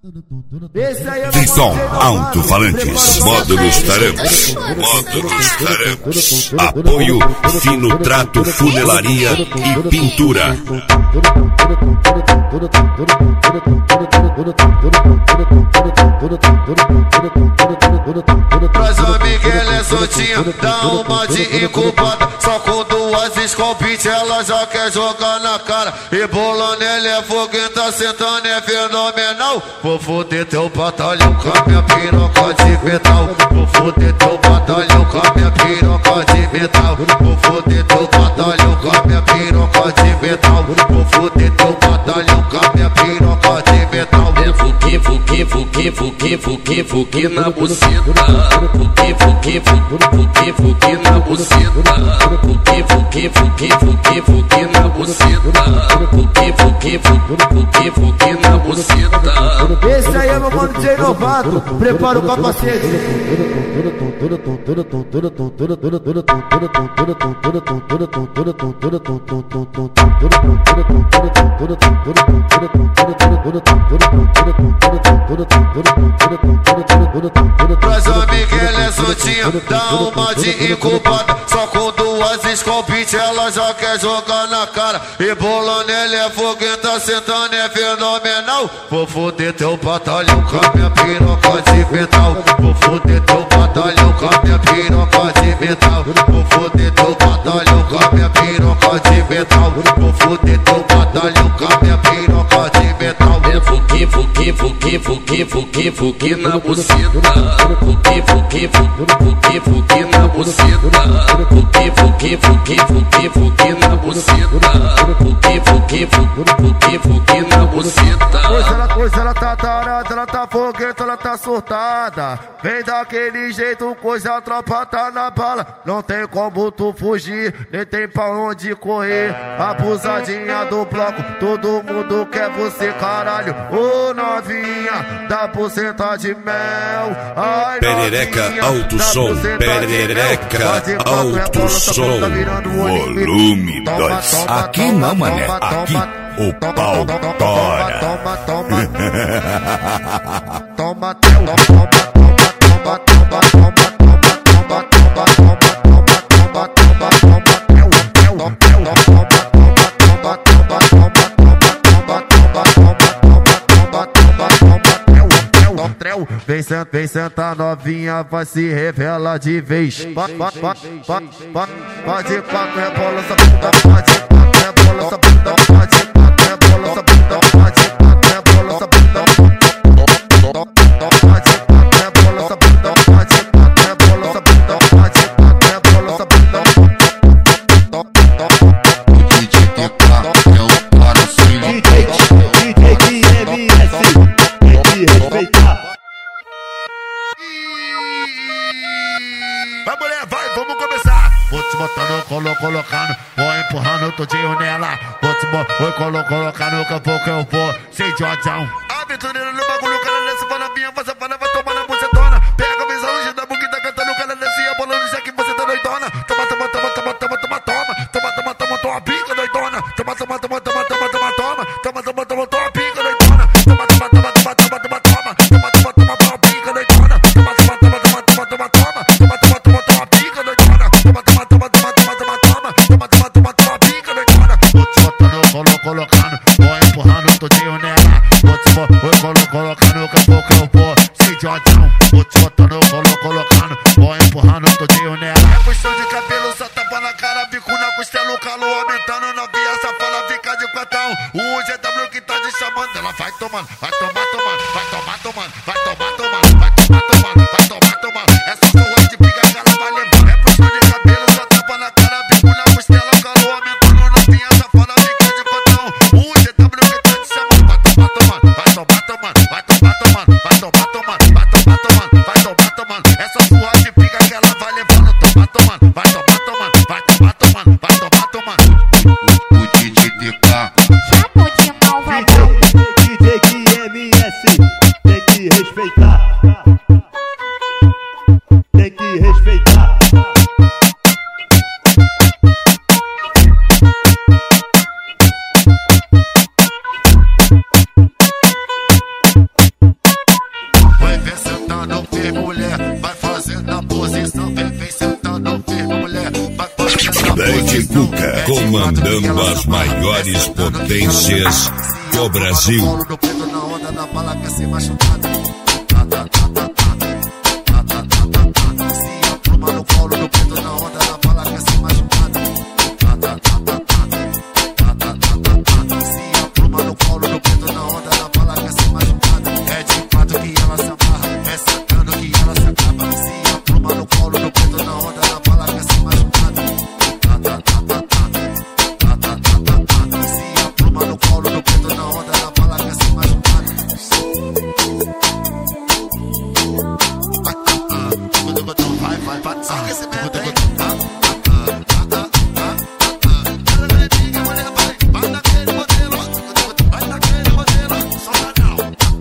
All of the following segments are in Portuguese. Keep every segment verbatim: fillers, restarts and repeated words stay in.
Tem som, alto-falantes, módulos tarancos, módulos tarancos. Apoio Fino Trato, Funelaria e Pintura. Traz a Miguel é soltinha, dá uma de incubada. Só com duas escopite ela já quer jogar na cara. E bolando ele é foguenta, sentando é fenomenal. Vou foder teu batalhão com a minha piroca de metal. Vou foder teu batalhão com a minha piroca de metal. Vou foder teu batalhão com a minha piroca de metal. Vou foder teu batalhão com a minha piroca de metal. É fuque, fuque, fuque, fuque, fuque, fuque na buceta. Fuque, fuque, fuque, fuque na buceta. Fuque, fuque, fuque, fuque, fuque na buceta. Fuque, fuque, fuque, fuque na buceta. Esse aí é meu mano D J Novato, prepara o capacete. Traz a Miguel é soltinha, dá uma de incubada. Só com duas escopite ela já quer jogar na cara. E bolando ele é foguenta, sentando é fenomenal. Vou foder teu batalhão com a minha piroca de metal. Vou foder teu batalhão com a minha piroca de metal. Vou foder teu batalhão com a minha piroca de metal. Vou foder teu batalhão com a minha piroca de metal. É fuque, fuque, fuque, fuque, fuque, fuque na buceta. Fuque, fuque, fuque, fuque na buceta. Fuque, fuque, fuque, fuque, fuque na buceta. Fuque, fuque, fuque, fuque na buceta. Hoje ela, hoje ela tá tarada, ela tá fogueta, ela tá surtada. Vem daquele jeito, coisa a tropa tá na bala. Não tem como tu fugir, nem tem pra onde correr. Abusadinha do bloco, todo mundo quer você, caralho. Ô novinha, dá buceta de mel. Ai, Perereca, novinha, alto dá som, buceta de perereca, mel. Faz de quatro, alto rebola, tá som, tá virando o olho. volume Toma, dois. toma, Aqui toma, não, mané, toma, aqui toma, o toma, pau toma, toma, tora. toma, toma, toma, toma, toma, toma, toma, toma, toma, toma, toma, toma, Vem sentar, vem sentar novinha, vai se revela de vez. Pode quatro, rebola essa bunda, pode quatro, rebola essa bunda, pode quatro, rebola essa bunda, pode quatro, rebola essa bunda, pode quatro, rebola essa bunda, pode quatro, rebola essa bunda, pode quatro, rebola essa bunda. O D J T K é o cara sem D J D J M S, tem que respeitar. Vai mulher, vai, vamos começar. Vou te botando, colo, colocando, vou empurrando tudinho nela. Vou te botar, colo, colocando, que pouco eu vou, sem jodão. Aventureiro no bagulho, cara desce, fala minha, faz a fala, vai tomar na bucetona. Pega a visão, hoje da buquita cantando, cara desce, a bolando, já que você tá doidona. Toma, toma, toma, toma, toma, toma, toma, toma, toma, toma, toma, pica doidona. Toma, toma, toma, toma, toma, toma, toma, toma, toma, toma, toma, pica doidona. Toma, toma, toma, toma, toma, toma, toma, toma, toma, toma, toma, pica doidona. Toma, toma, toma, toma, toma, toma, toma, toma, toma, toma, toma, pica doidona. Toma, toma, toma, toma, toma, toma, toma, toma, toma, toma, toma, pica doidona. Vou te botando, colo, colocando, vou empurrando tudinho nela. Vou te botando, colocando, que pouco eu vou, sem jodão. Vou te botando, colo, colocando, vou empurrando tudinho nela. É puxão de cabelo, só tapa na cara, bico na costela, o calor aumentando, novinha, essa fala fica de quatão. O G W que tá te chamando, ela vai tomando, vai tomar, tomando, vai tomar, tomando, vai tomar, tomando, vai tomar, tomando, vai tomar, tomando. Essa surra de pica que ela vai levando. É puxão de cabelo, só tapa na cara, bico na costela, o calor aumentando, novinha, essa fala fica de quatão. O G W que tá te chamando, vai tomar, tomando, vai tomar, tomando, vai tomar, tomando, vai tomar, tomando, vai tomar, tomando, vai tomar, tomando. Essa surra de pica que ela vai levando, tomar, tomando, vai tomar, tomando, vai tomar, tomando, vai tomar, tomando. o D J T K. Chaputinho malvadão. D J M S, tem que respeitar. Tem que respeitar. atenção, vem, vem sentando firme, mulher. Bad Cuca, comandando as maiores potências do Brasil. Colo do preto na onda da bala quer ser machucada. Se apruma no colo do preto na onda da bala quer ser machucada. Se apruma no colo do preto na onda da bala quer ser machucada. É de fato que ela se amarra, é sacando que ela se acaba. Se apruma no colo do preto na onda da bala quer ser machucada. Se apruma no colo do preto na onda da bala quer ser machucada. Vai, vai, vai, saca esse merda aí. Vai naquele modelo, vai naquele modelo, só não.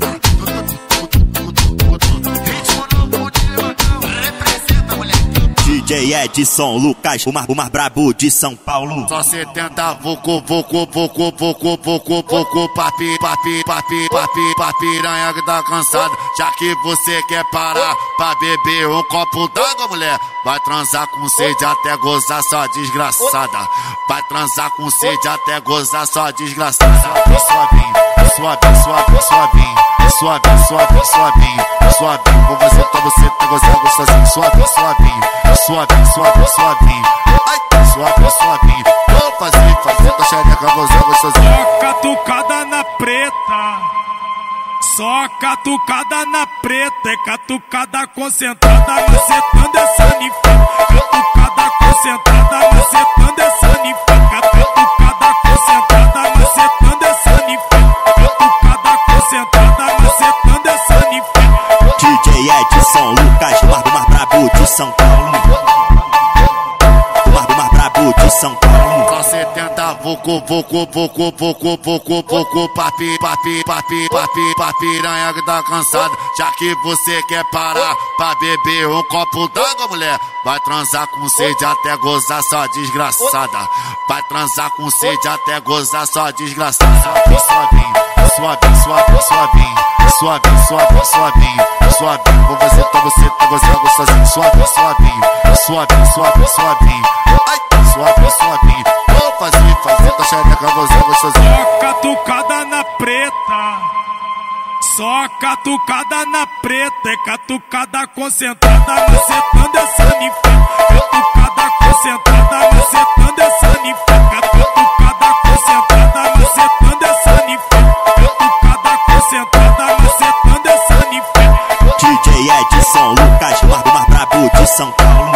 Ritmo novo de Macau, representa, moleque. D J Edson Lucas, o mais, o mais brabo de São Paulo. Só setenta, voco, voco, voco, voco, voco, voco, papi, papi, papi, papi, papiranha que tá cansada. Já que você quer parar pra beber um copo d'água, mulher, vai transar com sede até gozar, só desgraçada. Vai transar com sede até gozar, só desgraçada. Suave, suave, suave, suave, suave, suave, suave, suave. Com você tá, você tá gozando gostosinho. Suave, suave, suave, suave, suave. Ai, suave, suave. Vou fazer, fazer tua xereca gozando gostosinho. Só catucada na preta, só catucada na preta, é catucada concentrada, macetando essa ninfa. Catucada concentrada, macetando essa ninfa. Catucada concentrada, macetando essa ninfa. Catucada concentrada, macetando essa ninfa. D J Edson Lucas, o mais, o mais brabo de São Paulo. O mais, o mais brabo de São Paulo. Só setenta, voco, voco, voco, voco, voco, voco, papi, papi, papi, papi, papiranha que tá cansada. Já que você quer parar pra beber um copo d'água, mulher, vai transar com sede até gozar, só desgraçada. Vai transar com sede até gozar, só desgraçada. Suave, suave, suave, suave, suave, suave, suave, suave. Com você tá, você tá gozando gostosinho. Suave, suave, suave, suave, suave. Ai, suave, suave. Vou fazer, fazer tua xereca gozando gostosinho. Só catucada na preta, só catucada na preta, é catucada concentrada, macetando essa ninfa. Catucada concentrada, macetando essa ninfa. Catucada concentrada, macetando essa ninfa. Catucada concentrada, macetando essa ninfa. D J Edson Lucas, o mais, o mais brabo de São Paulo.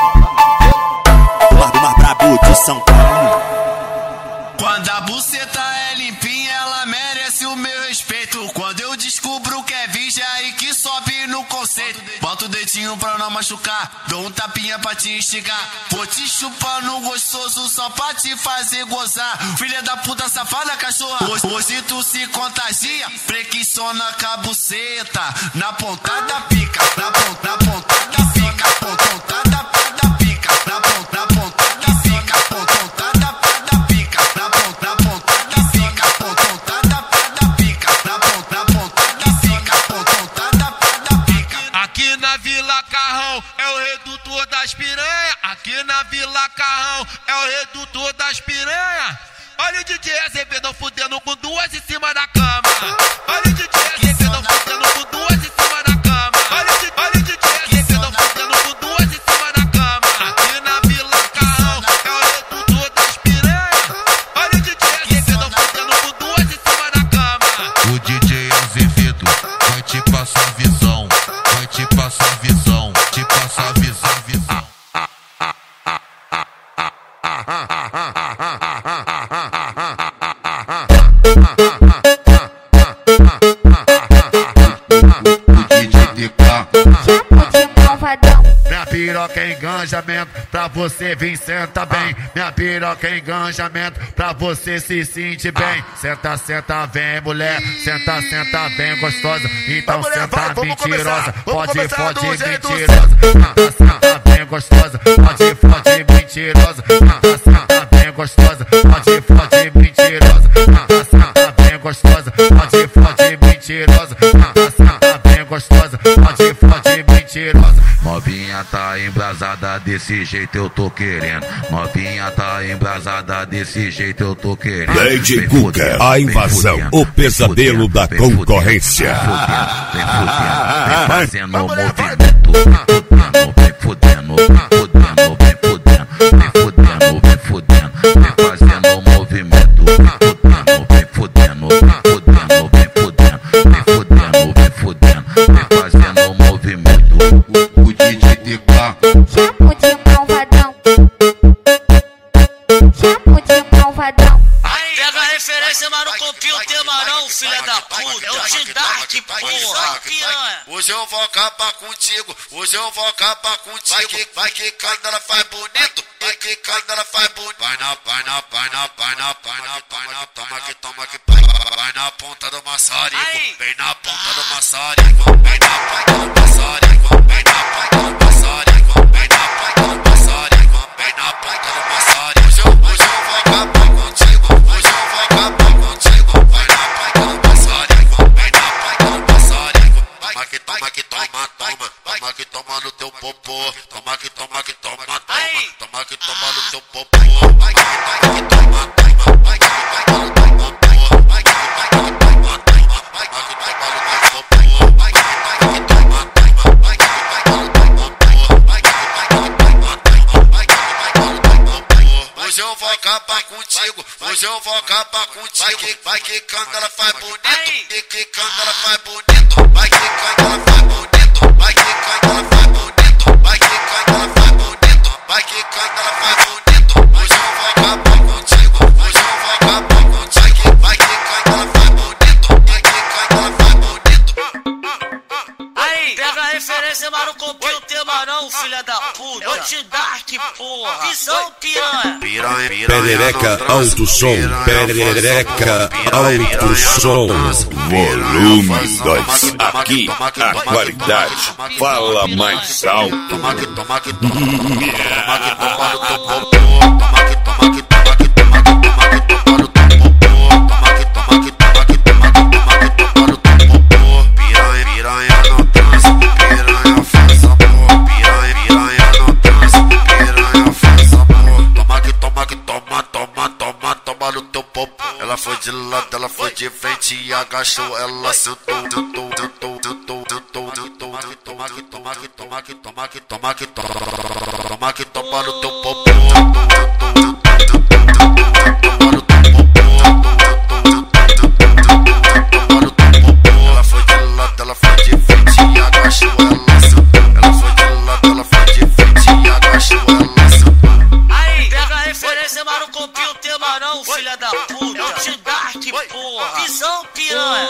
O mais, o mais brabo de São Paulo. Quando a buceta é limpinha, ela merece o meu respeito. Quando eu descubro que é virgem, aí que sobe no conceito. Bota o dedinho pra não machucar, dou um tapinha pra te esticar. Vou te chupando gostoso só pra te fazer gozar. Filha da puta safada, cachorra, hoje, hoje tu se contagia. Preguiçona com a buceta, na ponta da pica, na ponta, na ponta da pica, ponta da pica, na ponta, na ponta da pica, ponta da pica, na ponta, na ponta da pica, ponta da pica, na ponta, na ponta da pica, ponta da pica. Aqui na Vila Carrão é o redutor das piranha. Aqui na Vila Carrão é o redutor das piranha. Olha o D J Azevedo fudendo com duas em cima da cama. Olha o D J Azevedo fudendo com duas em cima da cama. Olha o D J Azevedo fudendo com duas em cima da cama. Aqui na Vila Carrão é o redutor das piranha. Olha o D J Azevedo fudendo com duas em cima da cama. O D J Azevedo vai te passar visão, vai te passar visão, te passar visão, visão. Minha piroca é enganjamento, pra você vir senta bem. Minha piroca é enganjamento, pra você se sentir bem. Senta, senta, vem mulher, senta, senta, vem gostosa. Então senta mentirosa, pode, pode mentirosa. Senta, senta, bem gostosa, pode, pode mentirosa. Senta, senta, bem gostosa, pode, pode mentirosa. Senta, senta, bem gostosa, pode, pode mentirosa. Senta, senta, bem gostosa, pode, pode mentirosa. mentirosa. Novinha tá embrasada, desse jeito eu tô querendo. Novinha tá embrasada, desse jeito eu tô querendo. Lady Cuca, a invasão, o pesadelo da concorrência. Vem fudendo, vem fazendo o movimento. Vem fudendo, vem fudendo, vem fudendo, vem fudendo, vem fudendo, vem fazendo o movimento. Vem fudendo, vem fudendo, vem fudendo, vem fudendo, vem fudendo, vem fazendo o movimento. O D J D K. Chapo de malvadão. Chapo de malvadão. Pega a referência, mas não copia o tema não, filha da puta. Eu te dar que porra, piranha. Hoje eu vou acabar contigo, hoje eu vou acabar contigo. Vai que, vai que quando ela faz bonito, vai que quando ela faz bonito. Vai na, vai na, vai na, vai na, vai na, vai na, toma que, toma que, vai na ponta do maçarico, vem na ponta do maçarico, vem na ponta do maçarico, vem na ponta do maçarico, vem na ponta do maçarico, vem na ponta do maçarico. Hoje eu, hoje eu vou acabar contigo, hoje eu vou acabar contigo. Vai na ponta do maçarico, vem na ponta do maçarico. Toma que, toma que, toma, toma, toma que toma no teu popô, toma que, toma que, toma, toma, toma que toma no teu popô. Vai que, vai que, toma, toma, vai que, vai que, no teu popô, vai que, vai que, toma, toma, vai que, vai que, no teu popô, vai que, vai que, toma, toma, vai que, vai que, no teu popô, vai que, vai que, toma, toma, vai que, vai que, no teu popô. Hoje eu vou acabar contigo, hoje eu vou acabar contigo. Vai que, vai que quando ela faz bonito, que, que quando ela faz bonito, vai que quando ela faz bonito, vai que quando ela faz bonito, vai que quando ela faz bonito, vai que quando ela faz bonito. Hoje eu vou acabar contigo, hoje eu vou acabar contigo. Vai que quando ela faz bonito, vai que quando ela faz bonito. Aí, pega a referência, mas não copia o tema não, filha da puta. Eu te dar que porra. Visão, piranha. Piranha, piranha. Perereca Alto Som, Perereca Alto Som, volume dois. Aqui a qualidade fala mais alto. Toma que, toma que, toma que, toma que, toma no teu popô. Toma que, toma que, toma que, toma que, toma que, toma no teu popô. Toma que, toma que, toma que, toma que, toma que, toma no teu popô. Piranha, piranha não transa, piranha faz amor. Piranha, piranha não transa, piranha faz amor. Toma que, toma que, toma, toma, toma, toma no teu popô. Ela foi de lado, ela foi de frente e agachou, ela sentou, sentou, sentou, sentou, sentou, sentou. Toma que, toma que, toma que, toma que, toma que, toma que, toma no teu popô. Ela foi de lado, ela foi de frente e agachou, ela sentou. Ela foi de lado, ela foi de frente e agachou, ela sentou. Aí, pega a referência, mas não copia o tema não, filha da puta. Eu te dar que porra. Visão, piranha.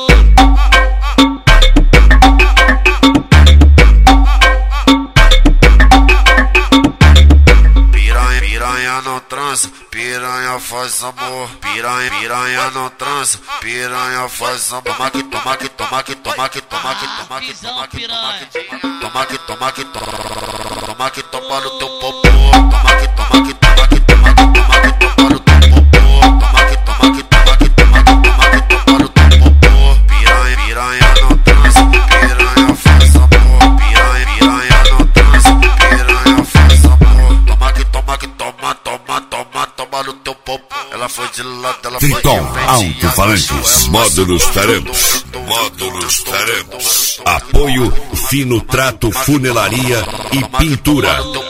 Piranha não transa, piranha faz amor. Piranha, piranha não transa, piranha faz amor. Toma que, toma que, toma que, toma que, toma que, toma que, toma que, toma que, toma que, toma que, toma que, toma no teu popô. Toma que, toma que, toma que, toma que, toma que, toma no teu popô. Toma que, toma que, toma que, toma que, toma que, toma no teu popô. Piranha, piranha não transa, piranha faz amor. Piranha, piranha não transa, piranha faz amor. Toma que, toma que, toma, toma, toma, toma no teu popô. Ela foi de lado, ela foi de Triton frente. Alto-Falantes, módulos Tarampos, módulos Tarampos. Apoio Fino Trato Funelaria e Pintura.